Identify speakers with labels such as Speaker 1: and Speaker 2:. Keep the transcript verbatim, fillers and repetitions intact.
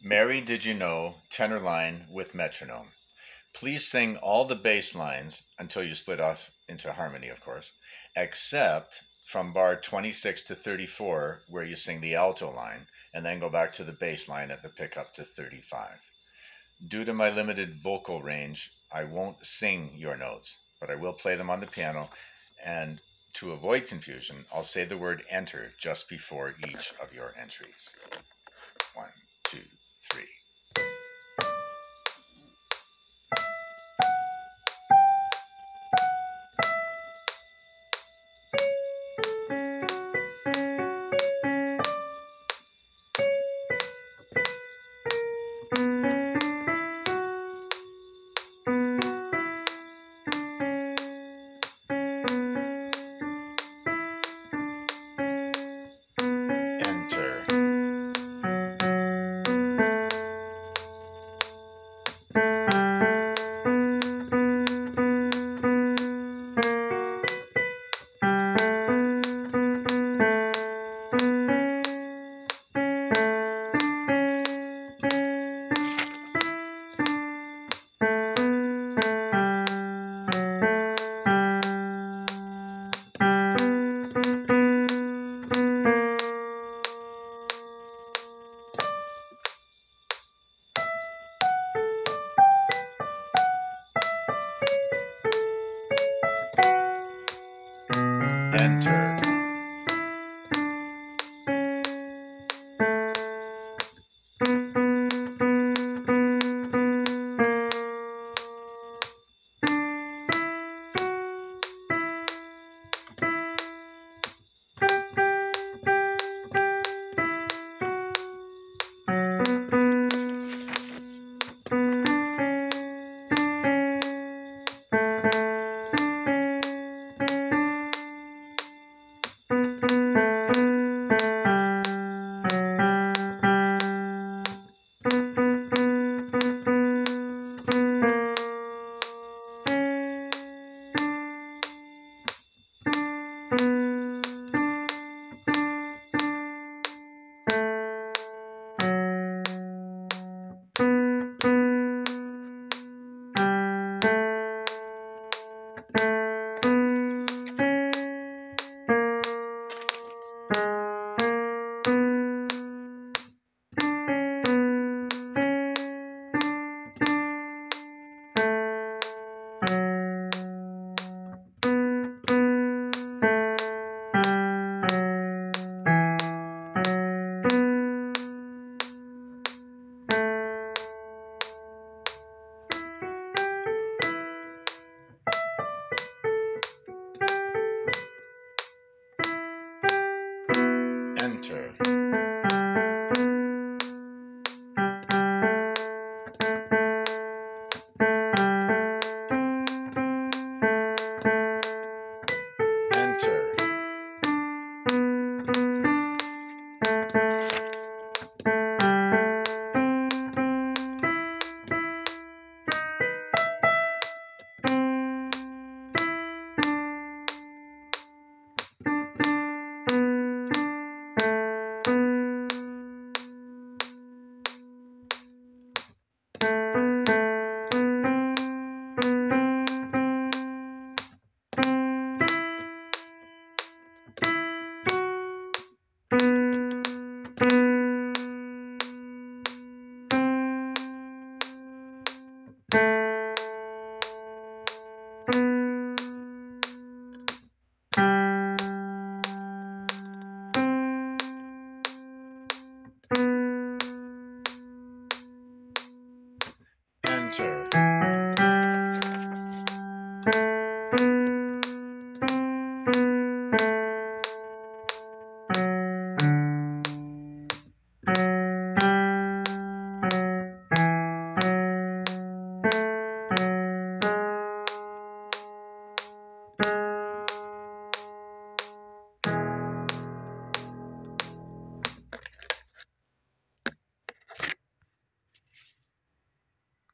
Speaker 1: Mary, did you know? Tenor line with metronome. Please sing all the bass lines until you split off into harmony, of course, except from bar twenty-six to thirty-four, where you sing the alto line, and then go back to the bass line at the pickup to thirty-five. Due to my limited vocal range, I won't sing your notes, but I will play them on the piano. And to avoid confusion, I'll say the word enter just before each of your entries. One, two, three.